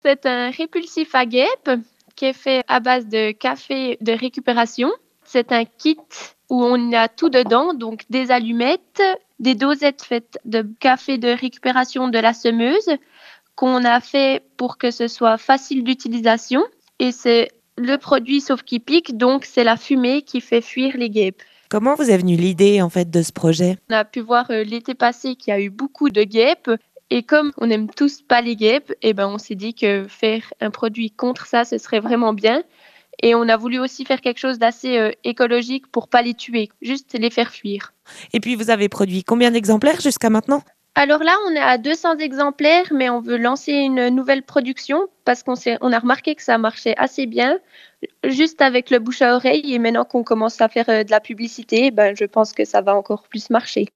C'est un répulsif à guêpes qui est fait à base de café de récupération. C'est un kit où on a tout dedans, donc des allumettes, des dosettes faites de café de récupération de la semeuse qu'on a fait pour que ce soit facile d'utilisation. Et c'est le produit sauf qu'il pique, donc c'est la fumée qui fait fuir les guêpes. Comment vous est venue l'idée en fait de ce projet? On a pu voir l'été passé qu'il y a eu beaucoup de guêpes. Et comme on n'aime tous pas les guêpes, on s'est dit que faire un produit contre ça, ce serait vraiment bien. Et on a voulu aussi faire quelque chose d'assez écologique pour pas les tuer, juste les faire fuir. Et puis vous avez produit combien d'exemplaires jusqu'à maintenant? Alors là, on est à 200 exemplaires, mais on veut lancer une nouvelle production parce on a remarqué que ça marchait assez bien, juste avec le bouche à oreille. Et maintenant qu'on commence à faire de la publicité, je pense que ça va encore plus marcher.